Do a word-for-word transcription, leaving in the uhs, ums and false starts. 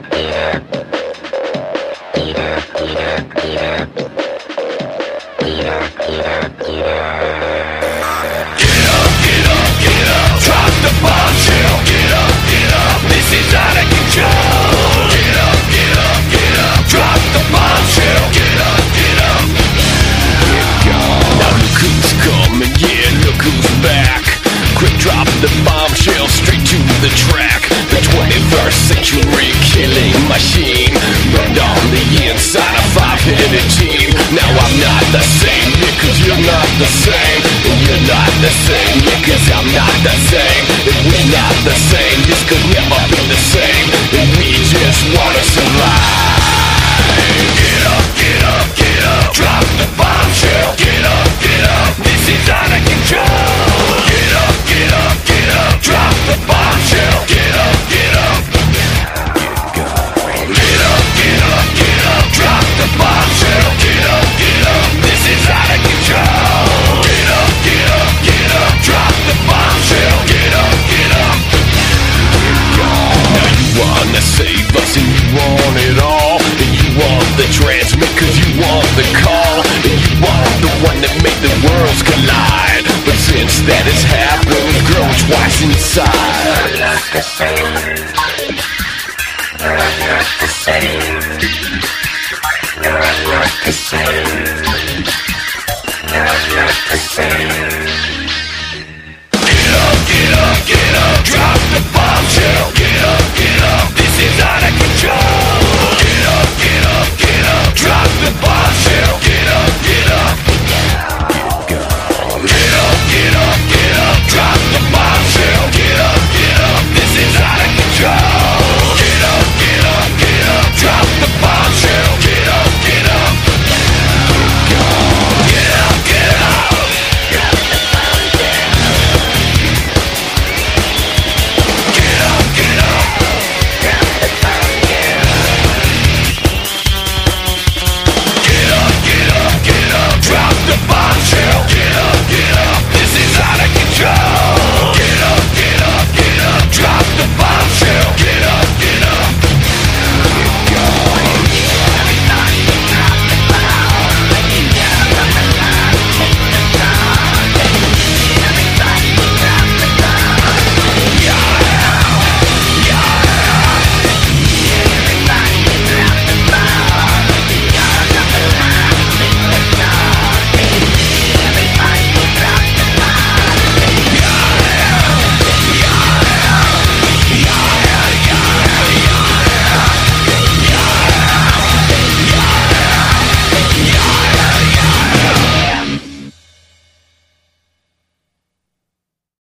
The bombshell straight to the track. The twenty-first century killing machine burned on the inside a five-headed team. Now I'm not the same, yeah, cause you're not the same. And you're not the same, yeah, cause I'm not the same. And we're not the same, this could never be the same. And we just wanna survive. Get up, get up, get up. Drop the bombshell. Get up, get up. This is out of control. Get up, get up, get up. Drop the bombshell. Get up, get up. Get up, get up, get up. Drop the bombshell. Get up, get up. This is out of control. Get up, get up, get up. Drop the bombshell. Get up, get up. Now you wanna save us and you want it all. And you want the transmit cause you want the call. And you want the one that made the worlds collide. But since that has happened, we've grown twice inside. You're not the same. You're not the same. You're not the same. You're not the same.